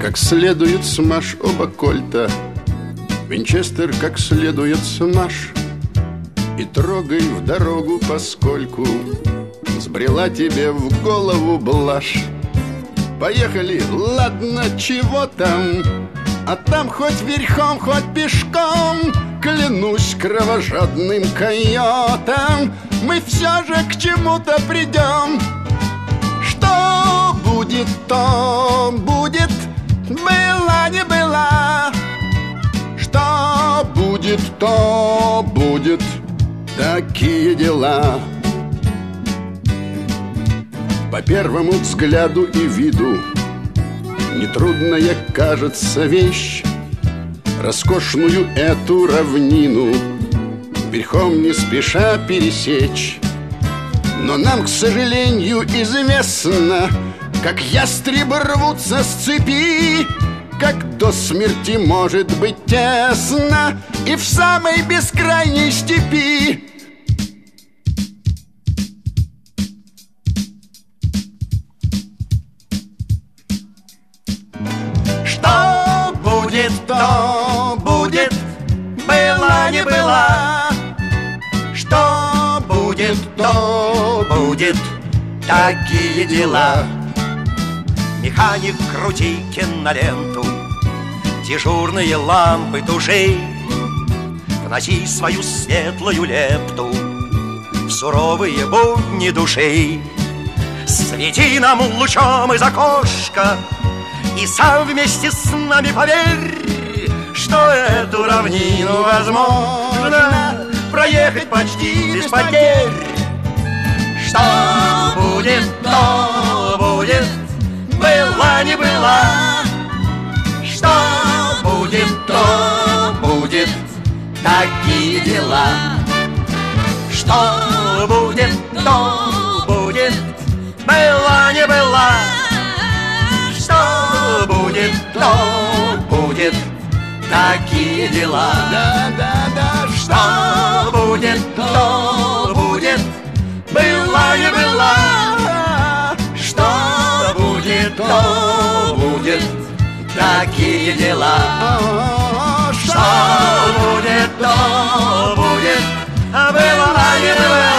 как следует смажь оба кольта, винчестер как следует смажь, и трогай в дорогу, поскольку сбрела тебе в голову блажь. Поехали, ладно, чего там, а там хоть верхом, хоть пешком, клянусь кровожадным койотом, мы все же к чему-то придем. Что будет, то будет, была не была. Что будет, то будет, такие дела. По первому взгляду и виду нетрудная кажется вещь, роскошную эту равнину верхом не спеша пересечь. Но нам, к сожалению, известно, как ястребы рвутся с цепи, как до смерти может быть тесно и в самой бескрайней степи. Что будет, то будет, была не была. Что будет, то будет, такие дела. Механик, крути киноленту, дежурные лампы туши, вноси свою светлую лепту в суровые будни души. Свети нам лучом из окошка и сам вместе с нами поверь, что эту равнину возможно проехать почти без потерь. Что будет, то будет, была не была. Что будет, то будет, такие дела. Что будет, то будет, была не была. Что будет, то будет, такие дела. Да-да-да. Что будет, то будет, была не была. Что будет, то будет, такие дела. Что будет, то будет, была не была.